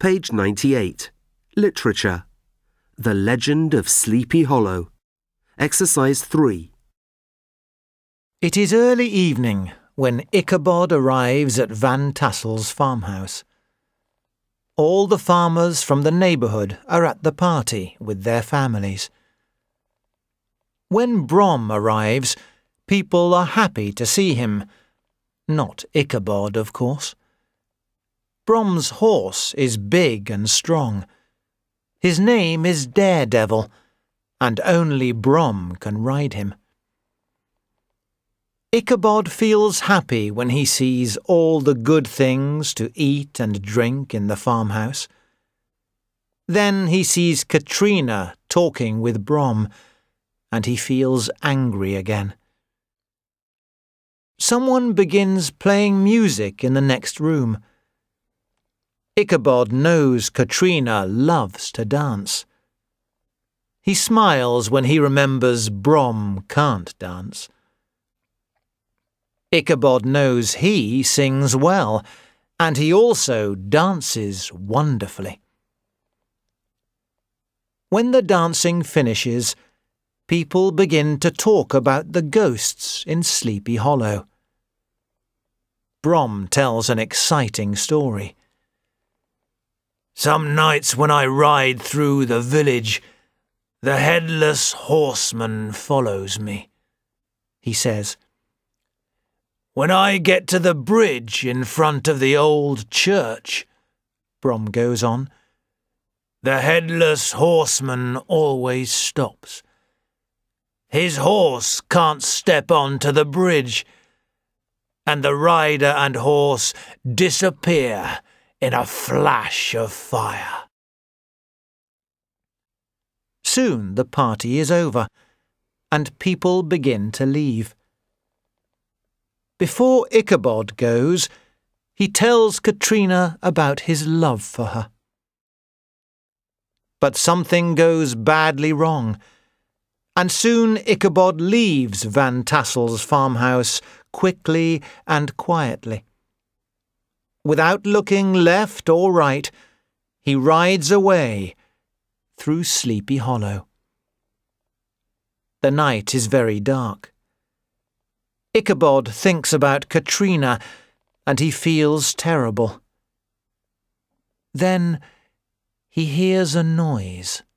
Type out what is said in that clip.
Page 98. Literature. The Legend of Sleepy Hollow. Exercise 3. It is early evening when Ichabod arrives at Van Tassel's farmhouse. All the farmers from the neighbourhood are at the party with their families. When Brom arrives, people are happy to see him. Not Ichabod, of course. Brom's horse is big and strong. His name is Daredevil, and only Brom can ride him. Ichabod feels happy when he sees all the good things to eat and drink in the farmhouse. Then he sees Katrina talking with Brom, and he feels angry again. Someone begins playing music in the next room. Ichabod knows Katrina loves to dance. He smiles when he remembers Brom can't dance. Ichabod knows he sings well, and he also dances wonderfully. When the dancing finishes, people begin to talk about the ghosts in Sleepy Hollow. Brom tells an exciting story. "Some nights when I ride through the village, the headless horseman follows me," he says. "When I get to the bridge in front of the old church," Brom goes on, "the headless horseman always stops. His horse can't step onto the bridge, and the rider and horse disappear in a flash of fire." Soon the party is over, and people begin to leave. Before Ichabod goes, he tells Katrina about his love for her. But something goes badly wrong, and soon Ichabod leaves Van Tassel's farmhouse quickly and quietly. Without looking left or right, he rides away through Sleepy Hollow. The night is very dark. Ichabod thinks about Katrina, and he feels terrible. Then he hears a noise.